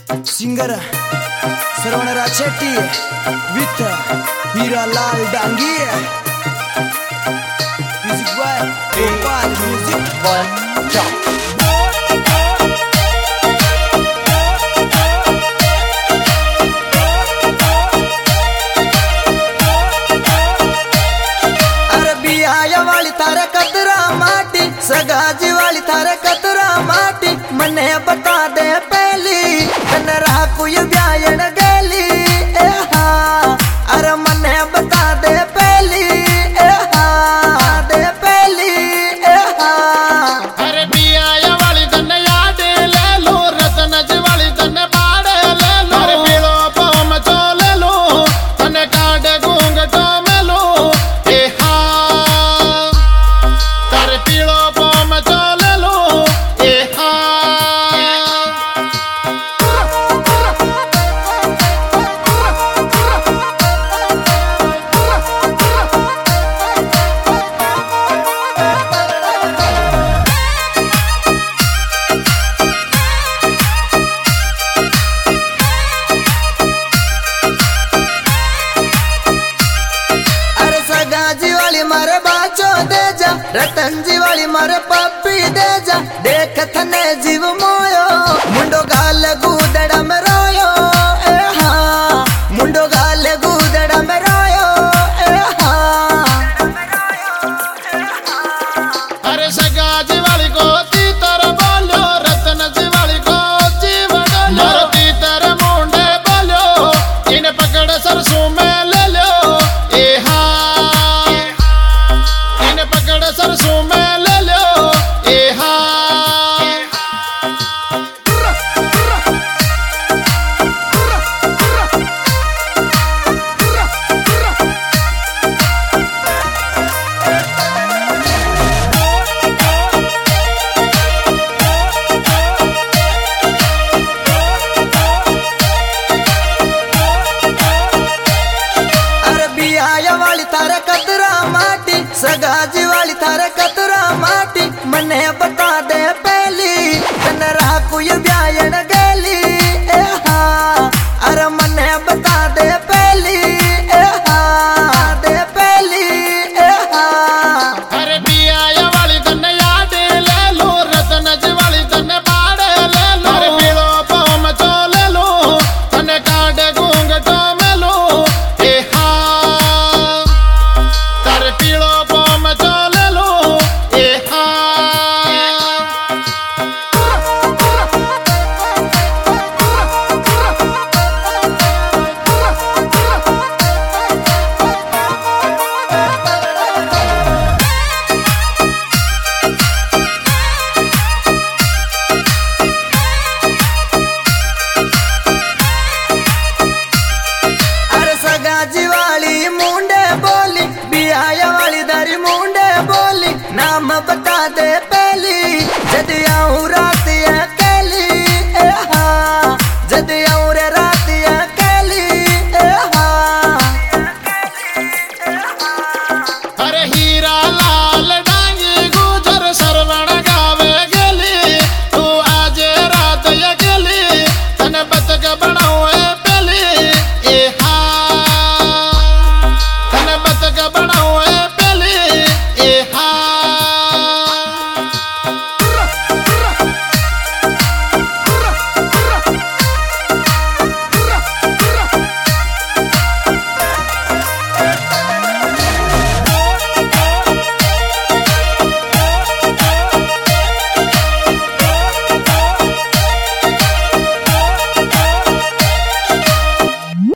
singer Saravanraj Shetty with Hiralal Dangi music by Gopal music वाली थारे कतरा माटी सगाजी वाली थारे कतरा माटी मने बता दे पहली तन राकू ये ब्यायन गेली ए हाँ अरे मने बता दे पहली ए हाँ दे पहली ए हाँ अरे बिया वाली तन याद ले लो रतनज वाली तन बाड़े ले लो अरे पीलो पम चो ले लो तन काट गूंग तो में लो ए हाँ तारे पीलो पम चो ले लो ए हाँ मारे बाचो दे जा रतन जी वाली मारे पप्पी दे जा देख थने जीव मोयो मुंडो